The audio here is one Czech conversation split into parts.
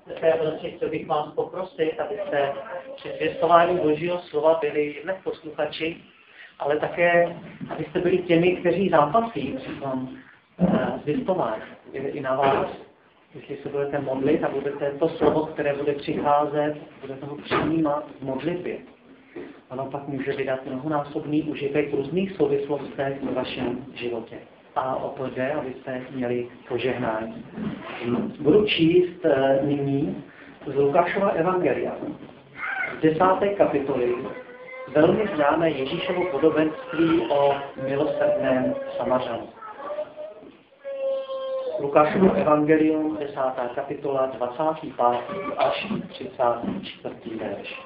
Chtěl bych vás poprosit, abyste při zvěstování Božího slova byli ne posluchači, ale také, abyste byli těmi, kteří zápasí při tom zvěstování. I na vás, jestli se budete modlit a budete to slovo, které bude přicházet, budete ho přijímat v modlitbě. Ono pak může vydat mnohonásobný užitek v různých souvislostech v vašem životě. A o to jde, abyste měli požehnání. Budu číst nyní z Lukášova evangelia. Z 10. kapitoly velmi známé Ježíšovo podobenství o milosrdném Samařanu. Lukášovo evangelium, 10. kapitola, 25. až 34. verš.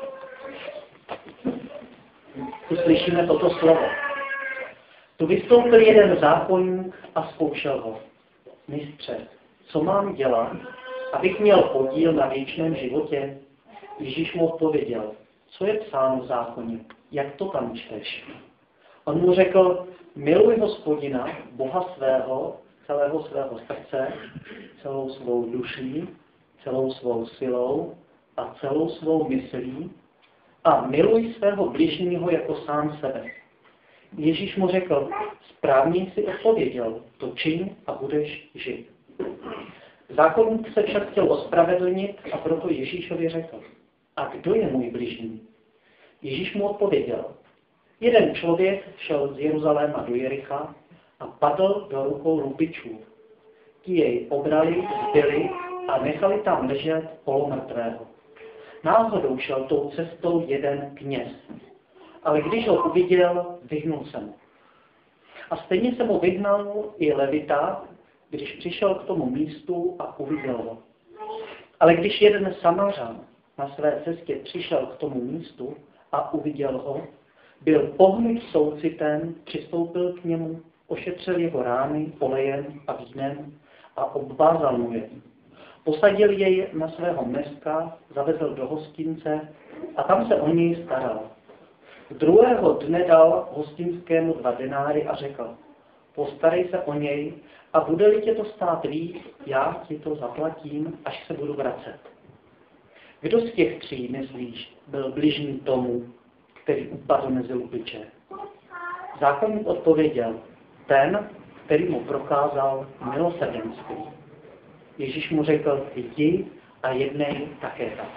Tu slyšíme toto slovo. Tu vystoupil jeden zákonník a zkoušel ho. Mistře, co mám dělat, abych měl podíl na věčném životě? Ježíš mu odpověděl, co je psáno v zákoně, jak to tam čteš? On mu řekl, miluj Hospodina, Boha svého, celého svého srdce, celou svou duší, celou svou silou a celou svou myslí a miluj svého bližního jako sám sebe. Ježíš mu řekl, správně jsi odpověděl, to čiň a budeš žít. Zákonník se však chtěl ospravedlnit a proto Ježíšovi řekl, a kdo je můj bližní? Ježíš mu odpověděl, jeden člověk šel z Jeruzaléma do Jericha a padl do rukou lupičů. Ti jej obrali, zbyli a nechali tam ležet polomrtvého. Náhodou šel tou cestou jeden kněz, ale když ho uviděl, vyhnul se mu. A stejně se mu vyhnal i levita, když přišel k tomu místu a uviděl ho. Ale když jeden Samařan na své cestě přišel k tomu místu a uviděl ho, byl pohnut soucitem, přistoupil k němu, ošetřil jeho rány olejem a vínem a obvázal mu je. Posadil jej na svého městka, zavezl do hostince a tam se o něj staral. Druhého dne dal hostinskému 2 denáry a řekl, postarej se o něj a bude-li tě to stát víc, já ti to zaplatím, až se budu vracet. Kdo z těch 3, myslíš, byl bližní tomu, který upadl mezi lupiče? Zákonník odpověděl, ten, který mu prokázal milosrdenství. Ježíš mu řekl, jdi a jednej také tak.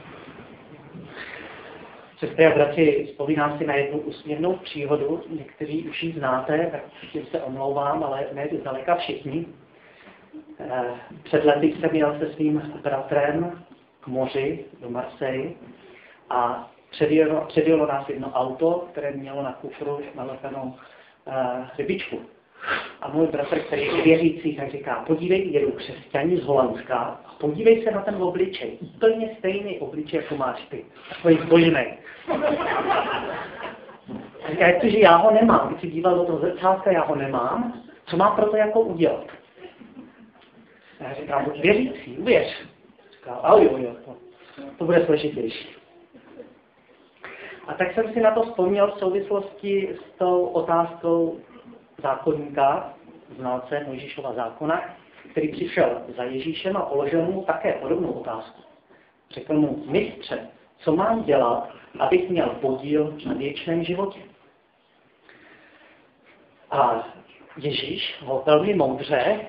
Sestry a bratři, vzpomínám si na jednu úsměvnou příhodu, někteří už ji znáte, tak tím se omlouvám, ale ne zdaleka všichni. Před lety jsem jel se svým bratrem k moři do Marseille a předjelo nás jedno auto, které mělo na kufru nalepenou rybičku. A můj bratr, který je věřící, tak říká, podívej, jedu křesťani z Holandska, a podívej se na ten obličej. Úplně stejný obličej, jako máš ty. Takový zbožnej. A říká, jak to, že já ho nemám, když si díval do toho zrcátka, já ho nemám, co má pro to jako udělat? A já říkám, buď věřící, uvěř. Říká, jo, to bude složitější. A tak jsem si na to vzpomněl v souvislosti s tou otázkou zákonníka, znalce Mojžíšova zákona, který přišel za Ježíšem a položil mu také podobnou otázku. Řekl mu, mistře, co mám dělat, abych měl podíl na věčném životě? A Ježíš ho velmi moudře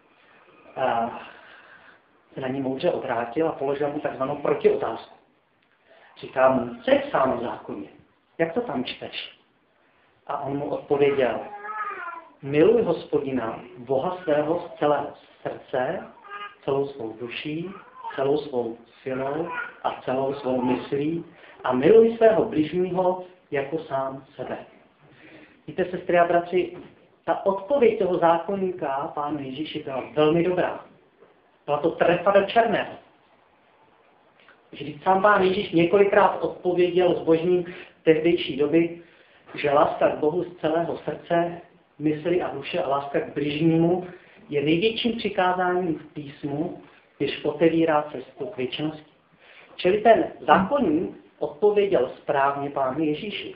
se na ní moudře obrátil a položil mu takzvanou protiotázku. Říká mu, co je psáno v zákoně? Jak to tam čteš? A on mu odpověděl, miluj Hospodina, Boha svého z celého srdce, celou svou duší, celou svou silou a celou svou myslí a miluj svého bližního jako sám sebe. Víte, sestry a bratři, ta odpověď toho zákonníka, pánu Ježíši, byla velmi dobrá. Byla to trefa do černého. Vždyť sám pán Ježíš několikrát odpověděl zbožním tehdejší doby, že láska k Bohu z celého srdce, mysli a duše a láska k bližnímu je největším přikázáním v písmu, jež otevírá cestu k věčnosti. Čili ten zákonník odpověděl správně pánu Ježíši.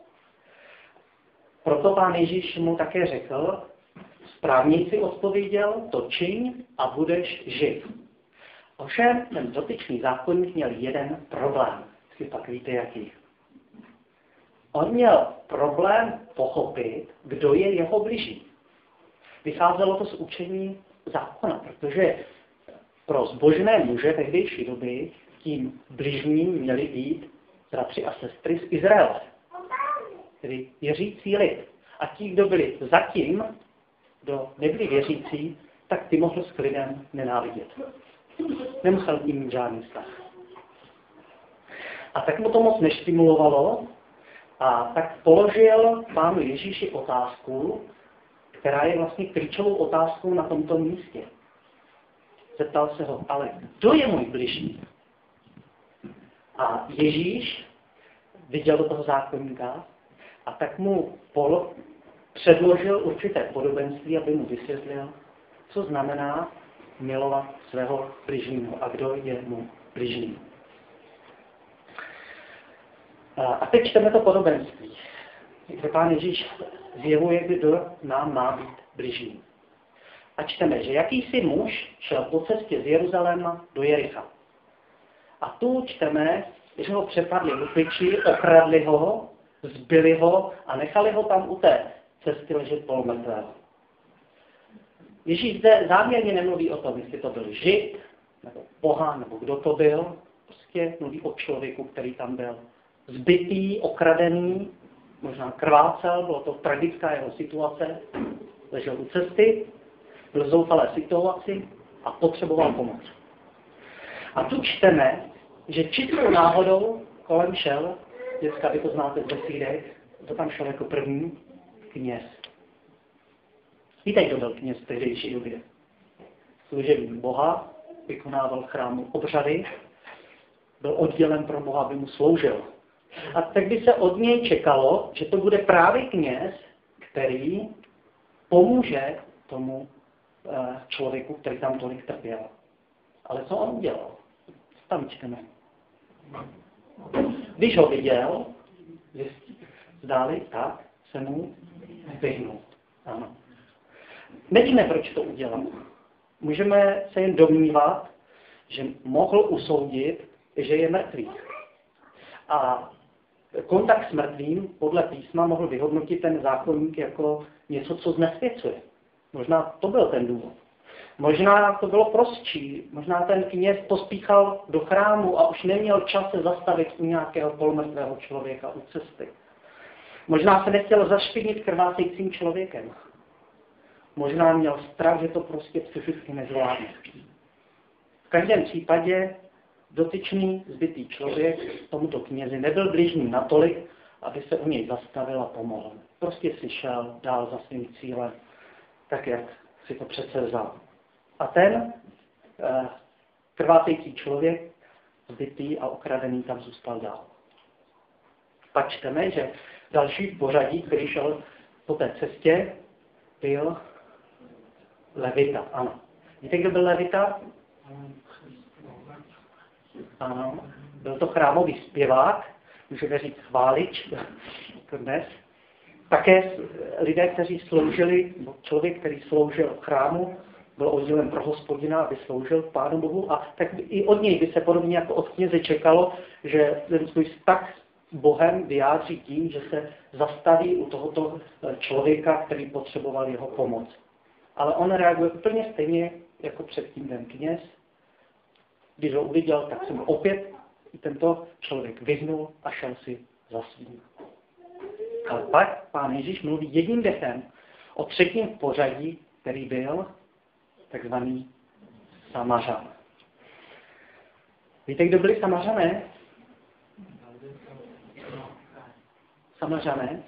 Proto pán Ježíš mu také řekl, správně si odpověděl, to čiň a budeš živ. Ovšem ten dotyčný zákonník měl jeden problém. Si pak víte jaký. On měl problém pochopit, kdo je jeho bližní. Vycházelo to z učení zákona, protože pro zbožné muže tehdejší doby tím bližním měli být bratři a sestry z Izraele, tedy věřící lid. A ti, kdo byli zatím, kdo nebyli věřící, tak ty mohl s klidem nenávidět. Nemusel tím mít žádný vztah. A tak mu to moc neštimulovalo a tak položil Pánu Ježíši otázku, která je vlastně klíčovou otázkou na tomto místě. Zeptal se ho, ale kdo je můj bližní? A Ježíš viděl do toho zákonníka a tak mu předložil určité podobenství, aby mu vysvětlil, co znamená milovat svého bližního a kdo je mu bližní. A teď čteme to podobenství, kde Pán Ježíš zjevuje, kdo nám má být bližní. A čteme, že jakýsi muž šel po cestě z Jeruzaléma do Jericha. A tu čteme, že ho přepadli lupiči, okradli ho, zbili ho a nechali ho tam u té cesty ležet polomrtvého. Ježíš zde záměrně nemluví o tom, jestli to byl Žid, nebo pohán, nebo kdo to byl. Prostě mluví o člověku, který tam byl zbitý, okradený, možná krvácel, bylo to tragická jeho situace, ležel u cesty, byl v zoufalé situaci a potřeboval pomoc. A tu čteme, že čistou náhodou kolem šel, dneska vy to znáte z besídek, to tam šel jako první kněz. Víte, kdo byl kněz v tehdejší době? Služebník Boha, vykonával v chrámu obřady, byl oddělen pro Boha, aby mu sloužil. A tak by se od něj čekalo, že to bude právě kněz, který pomůže tomu člověku, který tam tolik trpěl. Ale co on udělal? Tam čteme. Když ho viděl, zdáli, tak se mu vyhnul. Ano. Nevíme, proč to udělal. Můžeme se jen domnívat, že mohl usoudit, že je mrtvý. A kontakt s mrtvým podle písma mohl vyhodnotit ten zákonník jako něco, co znesvěcuje. Možná to byl ten důvod. Možná to bylo prostší. Možná ten kněz pospíchal do chrámu a už neměl čas se zastavit u nějakého polomrtvého člověka u cesty. Možná se nechtěl zašpinit krvácejícím člověkem. Možná měl strach, že to prostě psychicky nezvládne. V každém případě dotyčný zbytý člověk tomuto knězi nebyl bližní natolik, aby se u něj zastavil a pomohl. Prostě si šel dál za svým cílem, tak jak si to přece vzal. A ten krvácející člověk, zbytý a okradený, tam zůstal dál. Pak čteme, že další v pořadí, který šel po té cestě, byl Levita. Ano. Víte, kdo byl Levita? Ano. Byl to chrámový zpěvák, můžeme říct chválič, jako dnes. Také lidé, kteří sloužili, člověk, který sloužil v chrámu, byl oddělen pro Hospodina, aby sloužil Pánu Bohu, a tak i od něj by se podobně jako od kněze čekalo, že ten svůj vztah s Bohem vyjádří tím, že se zastaví u tohoto člověka, který potřeboval jeho pomoc. Ale on reaguje úplně stejně jako předtím ten kněz. Když ho uviděl, tak se mu opět tento člověk vyhnul a šel si za svým. Ale pak Pán Ježíš mluví jedním dechem o třetím v pořadí, který byl takzvaný Samařan. Víte, kdo byli Samařané? Samařané?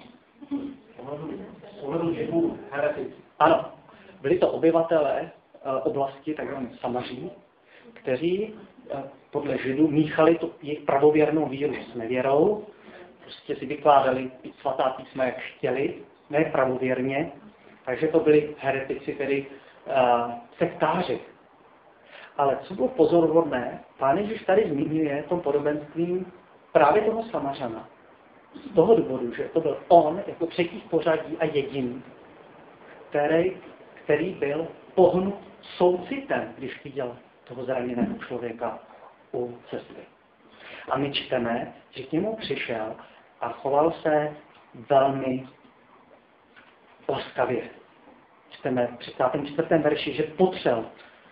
Ano, byli to obyvatelé oblasti takzvané Samaří, kteří podle Židů míchali tu jejich pravověrnou víru s nevěrou, prostě si vykládali svatá písma, jak chtěli, ne pravověrně, takže to byli heretici, tedy sektáři. Ale co bylo pozoruhodné, Pán Ježíš tady zmiňuje v tom podobenství právě toho Samařana. Z toho důvodu, že to byl on jako třetí v pořadí a jediný, který byl pohnut soucitem, když viděl toho zraněného člověka u cesty. A my čteme, že k němu přišel a choval se velmi laskavě. Čteme v 34. verši, že potřel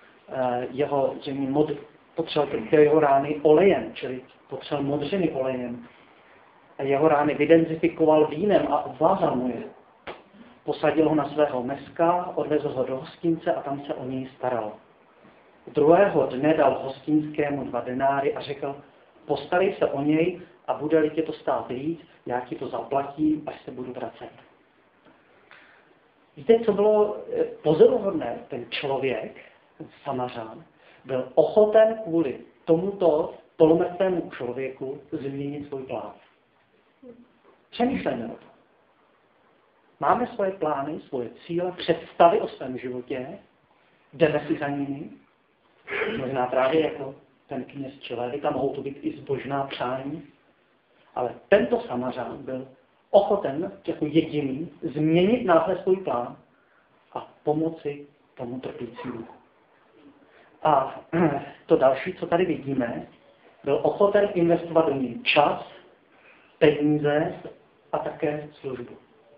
jeho rány olejem, čili potřel modřiny olejem. A jeho rány vydenzifikoval vínem a obvázal mu je. Posadil ho na svého meska, odvezl ho do hostince a tam se o něj staral. Druhého dne dal hostinskému 2 denáry a řekl, postarej se o něj a bude-li tě to stát víc, já ti to zaplatím, až se budu vracet. Víte, co bylo pozoruhodné? Ten člověk, ten Samařán, byl ochoten kvůli tomuto polomrtvému člověku změnit svůj plán. Přemýšlejme o tom. Máme svoje plány, svoje cíle, představy o svém životě, jdeme si za nimi, možná právě jako ten kněz Čelevita, mohou to být i zbožná přání, ale tento Samařán byl ochoten jako jediný změnit náhle svůj plán a pomoci tomu trpícímu. A to další, co tady vidíme, byl ochoten investovat do něj čas, peníze a také službu.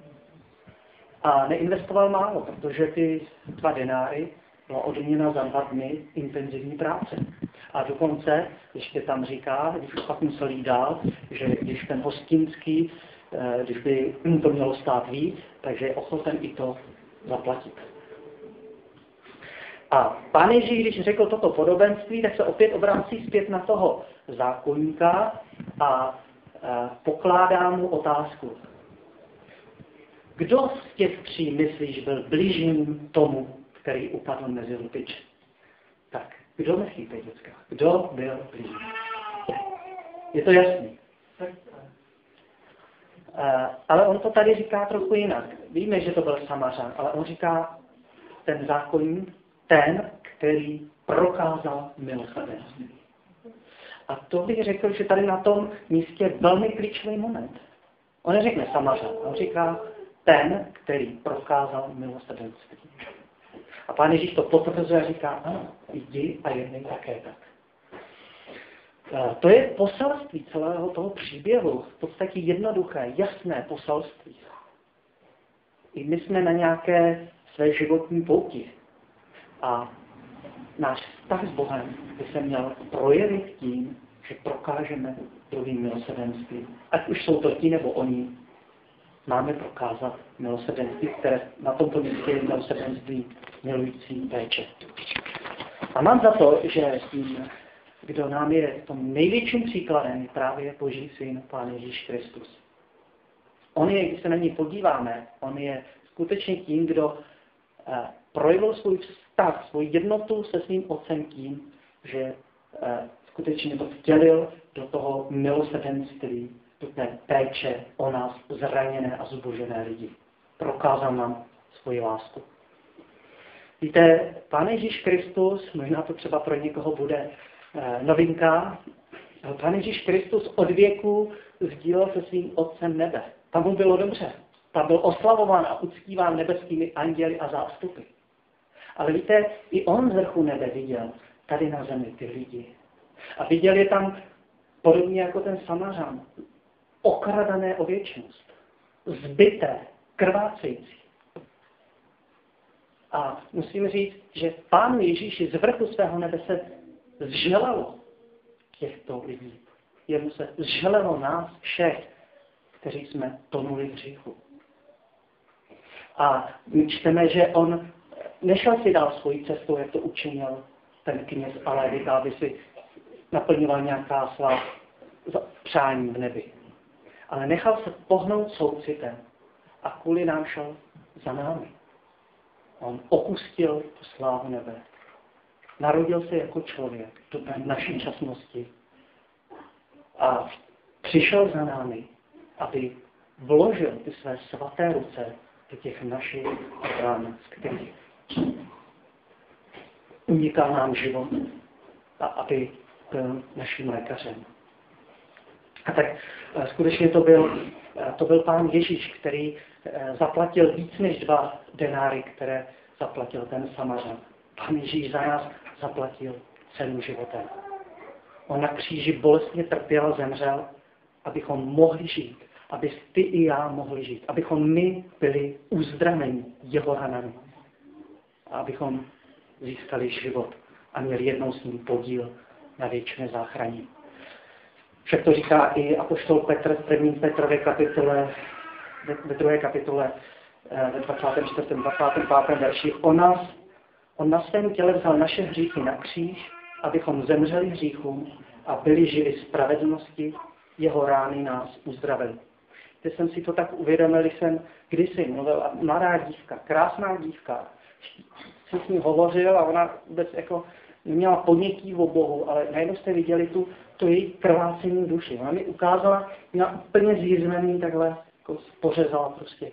A neinvestoval málo, protože ty 2 denáry byla odměna za 2 dny intenzivní práce. A dokonce, ještě tam říká, když už pak musel jít dál, že když ten hostinský, když by to mělo stát víc, takže je ochoten i to zaplatit. A Pán Ježíš, když řekl toto podobenství, tak se opět obrácí zpět na toho zákonníka a pokládá mu otázku. Kdo z těch 3 myslíš byl bližním tomu, který upadl mezi lupiče? Tak, kdo myslíte, děcka? Kdo byl bližní? Je to jasný. Ale on to tady říká trochu jinak. Víme, že to byl Samařan, ale on říká ten zákonník, ten, který prokázal milosrdenství. A to bych řekl, že tady na tom místě je velmi klíčový moment. On neřekne Samařan, on říká ten, který prokázal milosrdenství. A Pán Ježíš to potvrzuje a říká, ano, jdi a jednej také tak. To je poselství celého toho příběhu, v podstatě jednoduché, jasné poselství. I my jsme na nějaké své životní pouti. A náš vztah s Bohem by se měl projevit tím, že prokážeme druhým milosrdenství. Ať už jsou to ti nebo oni, máme prokázat milosrdenství, které na tomto místě je milosrdenství milující péče. A mám za to, že tím, kdo nám je tom největším příkladem, je právě Boží syn, Pán Ježíš Kristus. On je, když se na něj podíváme, on je skutečně tím, kdo projevil svůj vztah, svou jednotu se svým otcem tím, že skutečně to vtělil do toho milosrdenství, do té péče o nás zraněné a zubožené lidi. Prokázal nám svoji lásku. Víte, Pán Ježíš Kristus, možná to třeba pro někoho bude novinka, Pán Ježíš Kristus od věku sdílel se svým otcem nebe. Tam mu bylo dobře. Tam byl oslavován a uctíván nebeskými anděli a zástupy. Ale víte, i on z vrchu nebe viděl tady na zemi ty lidi. A viděl je tam podobně jako ten Samařan. Okradané o věčnost. Zbité, krvácející. A musím říct, že Pánu Ježíši z vrchu svého nebe se zželelo těchto lidí. Jemu se zželelo nás všech, kteří jsme tonuli v hříchu. A my čteme, že on nešel si dál svoji cestou, jak to učinil ten kněz Alevita, aby si naplňoval nějaká svá přání v nebi. Ale nechal se pohnout soucitem a kvůli nám šel za námi. On opustil tu slávu nebe. Narodil se jako člověk do naší časnosti a přišel za námi, aby vložil ty své svaté ruce do těch našich rán, z kterých unikal nám život a aby byl naším lékařem. A tak skutečně to byl Pán Ježíš, který zaplatil víc než 2 denáry, které zaplatil ten Samařan. Pán Ježíš za nás zaplatil cenu životem. On na kříži bolestně trpěl a zemřel, abychom mohli žít, aby ty i já mohli žít, abychom my byli uzdraveni jeho ranami a abychom získali život a měli jednou s ním podíl na věčné záchraně. Však to říká i apoštol Petr v 1. Petrově kapitole, ve 2. kapitole, ve 24. 25. verši. On na svém těle vzal naše hříchy na kříž, abychom zemřeli hříchům a byli žili spravedlnosti, jeho rány nás uzdravili. Když jsem si to tak uvědomil, když jsem kdysi mluvil, a mladá dívka, krásná dívka, jsem s ní hovořil a ona vůbec jako neměla ponětí o Bohu, ale najednou jste viděli to její krvácení duši. Ona mi ukázala, měla úplně zjízvený takhle, jako pořezala prostě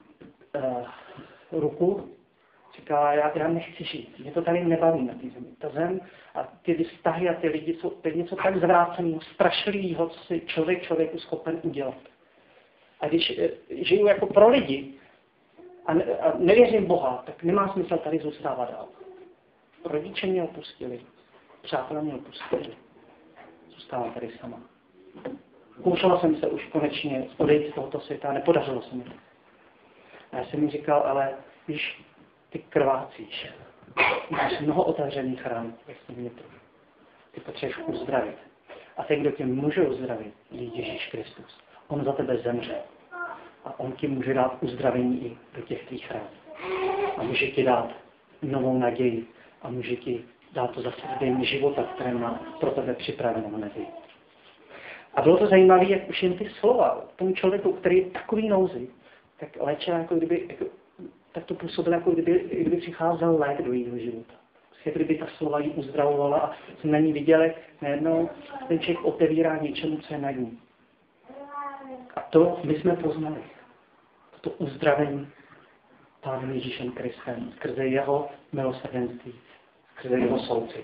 ruku. Říkala, já nechci žít, mě to tady nebaví na té zemi. Ta zem a ty vztahy a ty lidi jsou něco tak zvráceného, strašlivého, co si člověku schopen udělat. A když žiju jako pro lidi a nevěřím Boha, tak nemá smysl tady zůstávat dál. Rodiče mě opustili, přátelé mě opustili. Zůstávám tady sama. Koušela jsem se už konečně odejít z tohoto světa, nepodařilo se mi to. A já jsem mi říkal, ale víš, ty krvácíš. Máš mnoho otevřených ran ve svém nitru. Ty potřebuješ uzdravit. A ten, kdo tě může uzdravit, je Ježíš Kristus. On za tebe zemře. A on ti může dát uzdravení i do těch tvých ran. A může ti dát novou naději. A může ti dát to zasvěcení života, které má pro tebe připravenou naději. A bylo to zajímavé, jak už jen ty slova tomu člověku, který je takový nouzi, tak léčila tak to působilo, jako kdyby přicházel lék do jejího života. Jako kdyby ta slova ji uzdravovala a jsme na ní viděli, najednou ten člověk otevírá něčemu, co je na ní. A to my jsme poznali. To uzdravení Pánem Ježíšem Kristem, skrze jeho milosrdenství, skrze jeho soucit.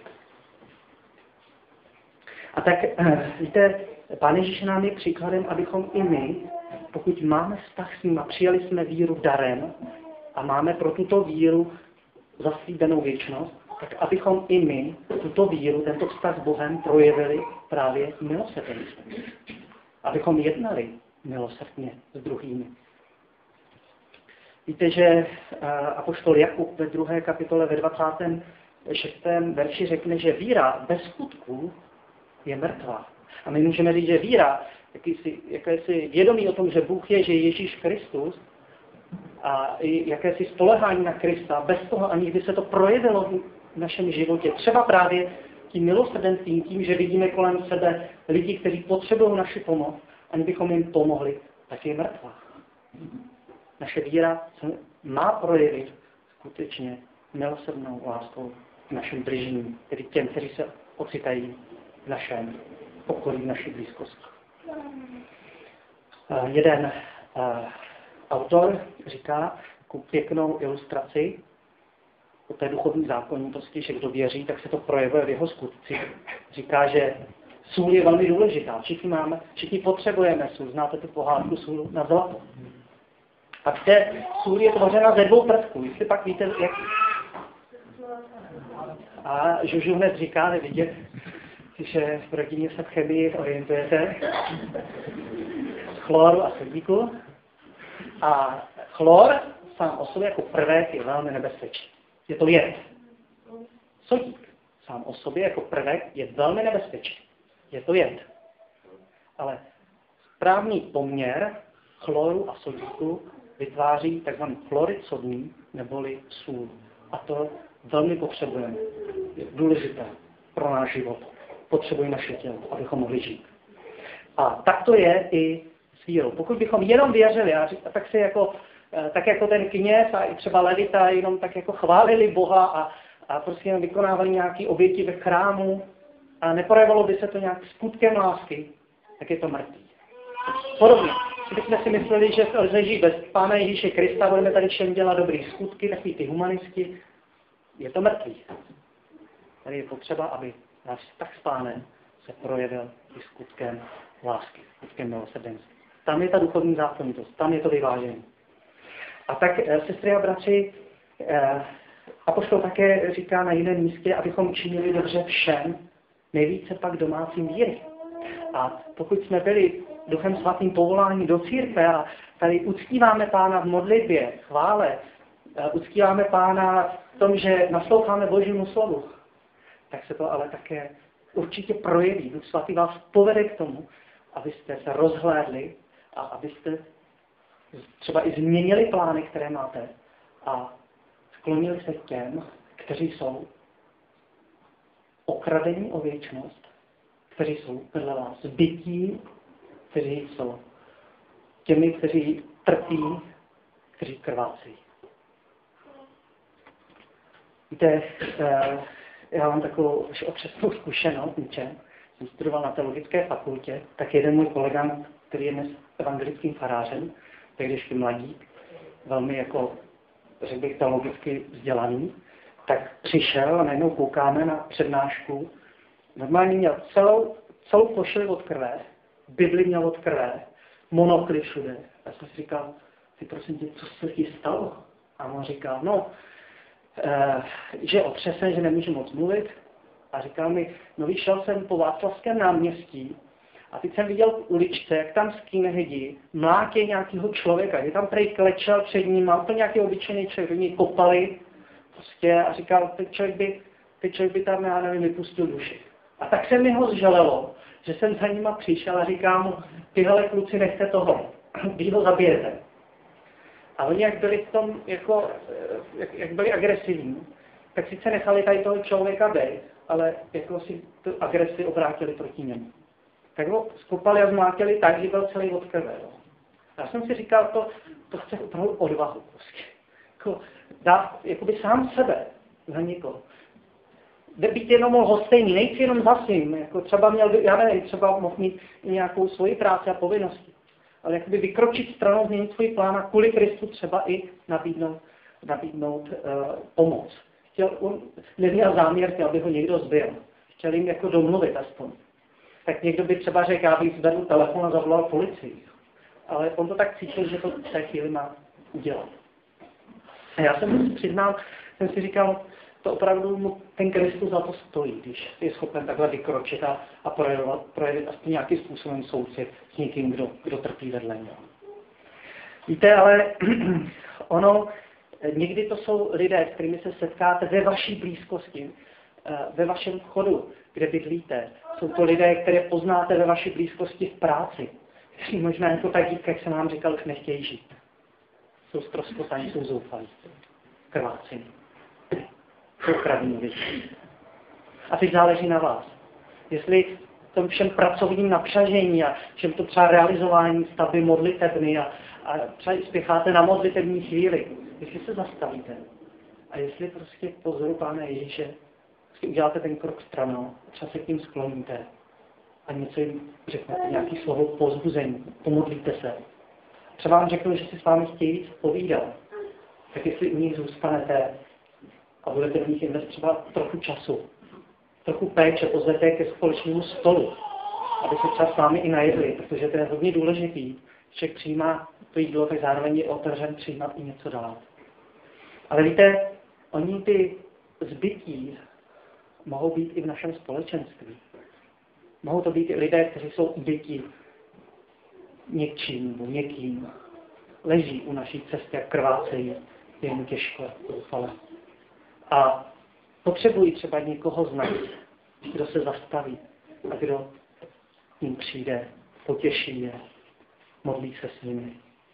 A tak, víte, Pán Ježíš nám je příkladem, abychom i my, pokud máme vztah s ním a přijali jsme víru darem a máme pro tuto víru zaslíbenou věčnost, tak abychom i my tuto víru, tento vztah s Bohem projevili právě milosrdenstvím. Abychom jednali milosrdně s druhými. Víte, že apoštol Jakub ve 2. kapitole ve 26. verši řekne, že víra bez skutků je mrtvá. A my můžeme říct, že víra, jakési vědomí o tom, že Bůh je, že Ježíš Kristus, a i jakési spolehání na Krista, bez toho ani by se to projevilo v našem životě. Třeba právě tím milosrdenstvím, tím, že vidíme kolem sebe lidi, kteří potřebují naši pomoc, ani bychom jim pomohli, tak je mrtvá. Naše víra se má projevit skutečně milosrdnou láskou k našim bližním, tedy těm, kteří se ocitají v našem okolí, v naší blízkosti. Jeden autor říká takovou pěknou ilustraci o té duchovní zákonitosti, že kdo věří, tak se to projevuje v jeho skutcích. Říká, že sůl je velmi důležitá. Všichni potřebujeme sůl. Znáte tu pohádku Sůl na zlato. A víte, sůl je tvořena ze 2 prvků. Jestli pak víte, jak... A Žužu hned říká, nevidět, že v rodině se v chemii orientujete. Chloru a sodíku. A chlor sám o sobě jako prvek je velmi nebezpečný. Je to jed. Sodík sám o sobě jako prvek je velmi nebezpečný. Je to jed. Ale správný poměr chloru a sodíku vytváří tzv. Chlorid sodný neboli sůl. A to velmi potřebujeme. Je důležité pro náš život. Potřebuje naše tělo, abychom mohli žít. A tak to je i s vírou. Pokud bychom jenom věřili, tak jako ten kněz a i třeba levita jenom tak jako chválili Boha a prostě jenom vykonávali nějaké oběti ve chrámu a neprojevilo by se to nějak skutkem lásky, tak je to mrtvý. Podobně. Kdybychom si mysleli, že lze žít bez Pána Ježíše Krista, budeme tady všem dělat dobrý skutky, takový ty humanisti, je to mrtvý. Tady je potřeba, aby náš vztah s Pánem se projevil i skutkem lásky, skutkem milosrdenství. Tam je ta duchovní zákonitost, tam je to vyvážení. A tak, sestry a bratři, Apoštol také říká na jiném místě, abychom činili dobře všem, nejvíce pak domácím víry. A pokud jsme byli Duchem Svatým povoláni do církve a tady uctíváme Pána v modlitbě, chvále, uctíváme Pána v tom, že nasloucháme Božímu slovu, tak se to ale také určitě projeví. Duch Svatý vás povede k tomu, abyste se rozhlédli a abyste třeba i změnili plány, které máte a sklonili se k těm, kteří jsou okradení o věčnost, kteří jsou vedle vás bytí, kteří jsou těmi, kteří trpí, kteří krvácí. Víte, já mám takovou otřesnou zkušenost, jsem studoval na teologické fakultě, tak jeden můj kolega, který je dnes evangelickým farářem, tehdejší mladík, velmi jako, řekl bych, teologicky vzdělaný, tak přišel a najednou koukáme na přednášku. Normálně měl celou košili od krve, Bibli měl od krve, monokly všude. Já jsem si říkal, ty prosím tě, co se ti stalo? A on říkal, no, že je otřesen, že nemůže moc mluvit. A říkal mi, no vyšel jsem po Václavském náměstí a teď jsem viděl v uličce, jak tam skynheadi mlátí nějakého člověka, že tam prej klečel před ním, a úplně nějaký obyčejný člověk, do něj kopali prostě a říkal, teď člověk by tam, já nevím, vypustil duši. A tak se mi ho zžalelo, že jsem za nima přišel a říkám mu, tyhle kluci, nechte toho, vy ho zabijete. A oni, jak byli v tom, jako, jak byli agresivní, tak sice nechali tady toho člověka být, ale jako si tu agresi obrátili proti němu. Tak ho skopali a zmátili tak, že byl celý od krve. Já jsem si říkal, to chce opravdu odvahu. Prostě. Jako, dát jakoby sám sebe za někoho. Kde být jenom lhostejný, nejsi jenom za svým. Jako třeba měl, já nevím, třeba mohl mít nějakou svoji práci a povinnosti. Ale jakoby vykročit stranou, změnit svůj plán a kvůli Kristu třeba i nabídnout pomoc. On neměl záměr, aby ho někdo zbil. Chtěl jim jako domluvit aspoň. Tak někdo by třeba řekl, já bych zvedl telefon a zavolal policii. Ale on to tak cítil, že to v té chvíli má udělat. A já jsem přiznal, jsem si říkal, to opravdu ten Kristus za to stojí, když je schopen takhle vykročit a projevit aspoň nějakým způsobem soucit s někým, kdo trpí vedle něho. Víte, ale někdy to jsou lidé, s kterými se setkáte ve vaší blízkosti, ve vašem chodu, kde bydlíte. Jsou to lidé, které poznáte ve vaší blízkosti v práci, kteří možná jako tak dítka, jak jsem vám říkal, už nechtějí žít. Jsou ztroskotaní, jsou zoufalí, krvácení. Jsou kradní věci. A teď záleží na vás. Jestli v tom všem pracovním napřažení a všem to třeba realizování stavby modlitebny a třeba spěcháte na modlitební chvíli, jestli se zastavíte a jestli prostě po vzoru Pána Ježíše uděláte ten krok stranou, třeba se k tím skloníte a něco jim řeknete, nějaké slovo povzbuzení, pomodlíte se. Třeba vám řeknou, že si s vámi chtějí víc povídat, tak jestli u nich zůstanete a budete v nich investovat třeba trochu času, trochu péče, pozvete ke společnému stolu, aby se třeba s vámi i najedli, protože to je hodně důležitý. Člověk přijímá to jídlo, tak zároveň je otevřen přijímat i něco dát. Ale víte, oni ty zbytí mohou být i v našem společenství. Mohou to být i lidé, kteří jsou ubyti něčím nebo někým. Leží u naší cesty a krvácejí, je jim těžko, doufale. A potřebují třeba někoho znát, kdo se zastaví a kdo jim přijde, potěší je, modlí se s nimi.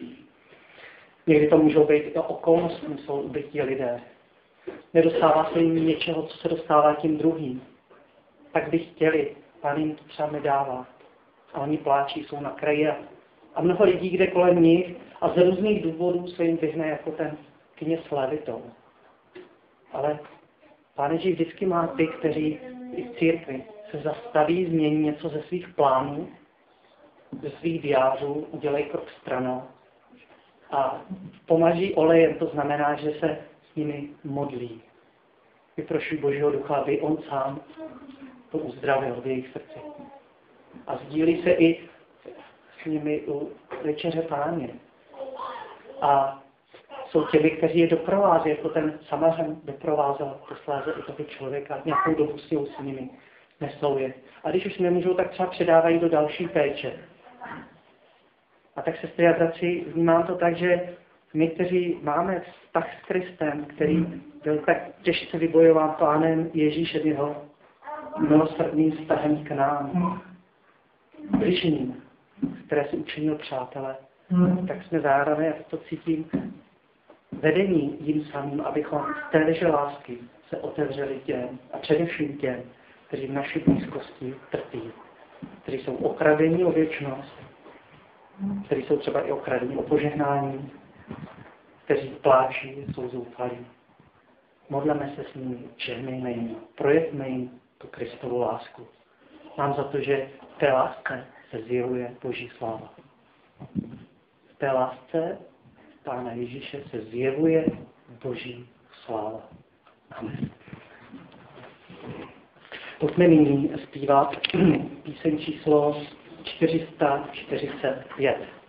Někdy to můžou být i okolnostmi, jsou ubití lidé. Nedostává se jim něčeho, co se dostává tím druhým. Tak by chtěli, Pán jim to třeba nedává. A oni pláčí, jsou na kraji a mnoho lidí, kde kolem nich a z různých důvodů se jim vyhne jako ten kněz levitou. Ale Pán Ježíš vždycky má ty, kteří i v církvi se zastaví, změní něco ze svých plánů, ze svých diářů, udělají krok stranou a pomaží olejem, to znamená, že se s nimi modlí. Vyprošují Božího ducha, aby on sám to uzdravil v jejich srdci. A sdílí se i s nimi u večeře Páně. A jsou těmi, kteří je doprovází, jako ten Samařan doprovázel posléze i toho člověka, nějakou dobu s nimi nesou je. A když už nemůžou, tak třeba předávají do další péče. A tak, sestry a bratři, vnímám to tak, že my, kteří máme vztah s Kristem, který byl tak těžce vybojován Pánem Ježíšem, jeho milosrdným vztahem k nám, bližním, které si učinil přátelé, tak jsme zároveň, já to cítím, vedení jim samým, abychom z téže lásky se otevřeli těm, a především těm, kteří v naší blízkosti trpí, kteří jsou okradení o věčnost, kteří jsou třeba i okradení o požehnání, kteří pláčí, jsou zoufalí. Modleme se s nimi, žehnejme jim, projevme jim tu Kristovu lásku. Mám za to, že v té lásce se zjevuje Boží sláva. V té lásce Pána Ježíše se zjevuje Boží sláva. Amen. Pojďme nyní zpívat píseň číslo 445.